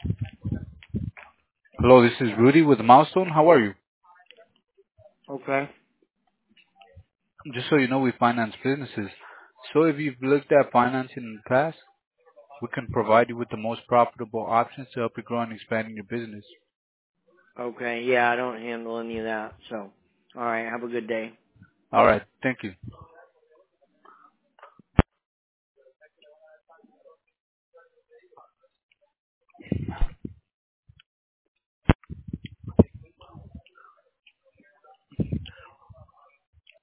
Hello, this is Rudy with Milestone. How are you? Okay. Just so you know, we finance businesses. So if you've looked at financing in the past, we can provide you with the most profitable options to help you grow and expand your business. Okay. Yeah, I don't handle any of that. So, all right. Have a good day. All right. Thank you.